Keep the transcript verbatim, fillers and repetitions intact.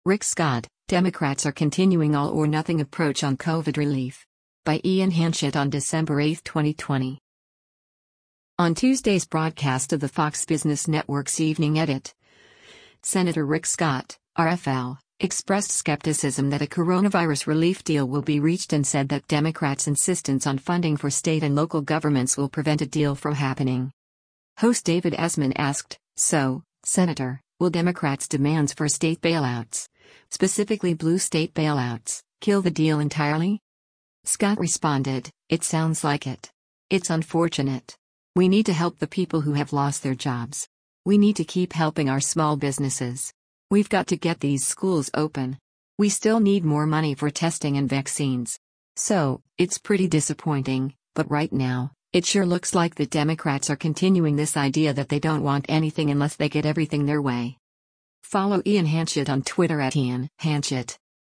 Rick Scott, Democrats are continuing all or nothing approach on COVID relief. By Ian Hanchett on December eighth, twenty twenty. On Tuesday's broadcast of the Fox Business Network's Evening Edit, Senator Rick Scott, R F L, expressed skepticism that a coronavirus relief deal will be reached and said that Democrats' insistence on funding for state and local governments will prevent a deal from happening. Host David Esman asked, "So, Senator, will Democrats' demands for state bailouts, specifically blue state bailouts, kill the deal entirely?" Scott responded, "It sounds like it. It's unfortunate. We need to help the people who have lost their jobs. We need to keep helping our small businesses. We've got to get these schools open. We still need more money for testing and vaccines. So, it's pretty disappointing, but right now, it sure looks like the Democrats are continuing this idea that they don't want anything unless they get everything their way." Follow Ian Hanchett on Twitter at Ian Hanchett.